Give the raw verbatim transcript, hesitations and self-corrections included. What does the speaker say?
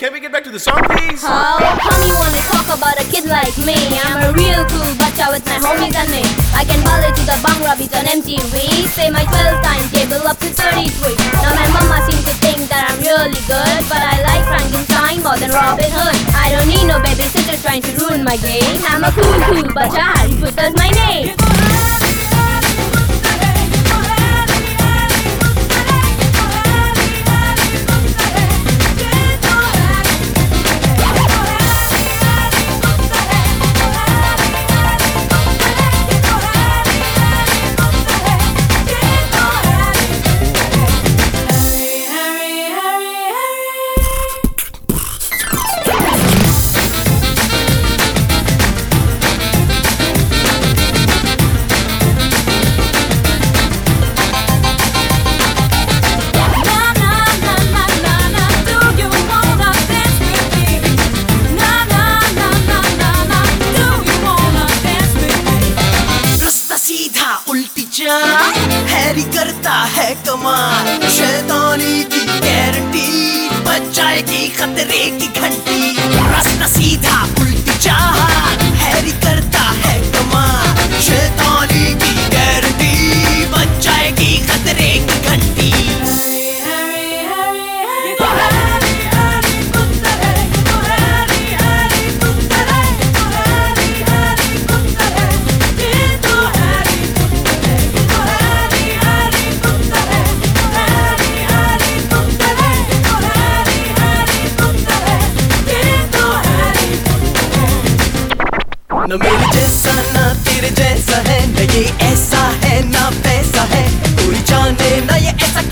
can we get back to the song, please? How come you wanna talk about a kid like me? I'm a real cool bacha with my homies and me. I can ballet to the Bhangra beat on M T V. Say my twelve timetable up to thirty-three. Now my mama seems to think that I'm really good, but I like Frankenstein more than Robin Hood. I don't need no babysitter trying to ruin my game. I'm a cool cool bacha, Harry Potter's my name. Harry करता है कमाल, शैतानी की guarantee, बचाएगी खतरे की घंटी। रास्ता सीधा उल्टी चाल, हैरी करता है कमाल, शैतानी की गारंटी, बचाएगी खतरे की घंटी। न मेरे जैसा ना तेरे जैसा है, न ये ऐसा है ना वैसा है, कोई जाने ना ये ऐसा